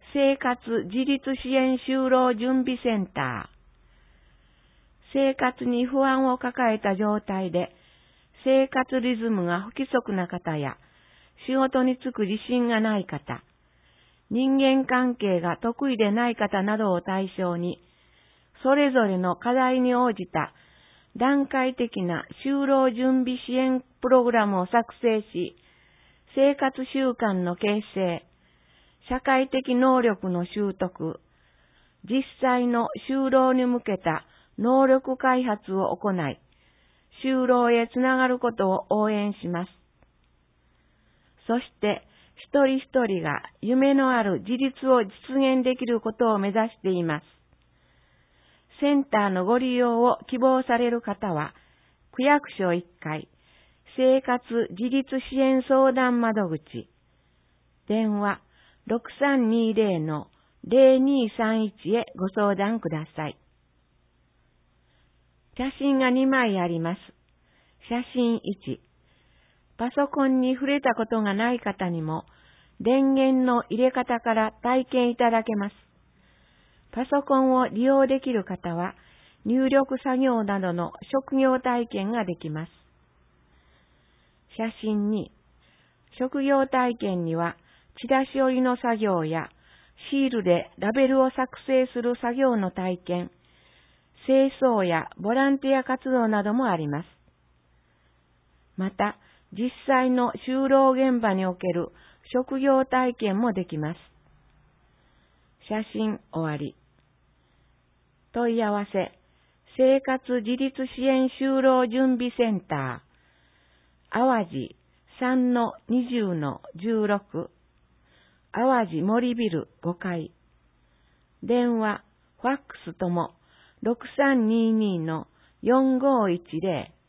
生活自立支援就労準備センター。生活に不安を抱えた状態で、生活リズムが不規則な方や、仕事に就く自信がない方、人間関係が得意でない方などを対象に、それぞれの課題に応じた段階的な就労準備支援プログラムを作成し、生活習慣の形成、社会的能力の習得、実際の就労に向けた能力開発を行い、就労へつながることを応援します。そして、一人一人が夢のある自立を実現できることを目指しています。センターのご利用を希望される方は、区役所1階、生活自立支援相談窓口、電話 6320-0231 へご相談ください。写真が2枚あります。写真1、パソコンに触れたことがない方にも、電源の入れ方から体験いただけます。パソコンを利用できる方は、入力作業などの職業体験ができます。写真2、職業体験には、チラシ折りの作業や、シールでラベルを作成する作業の体験、清掃やボランティア活動などもあります。また、実際の就労現場における職業体験もできます。写真終わり。問い合わせ、生活自立支援就労準備センター、淡路 3-20-16、淡路森ビル5階。電話、ファックスとも 6322-4510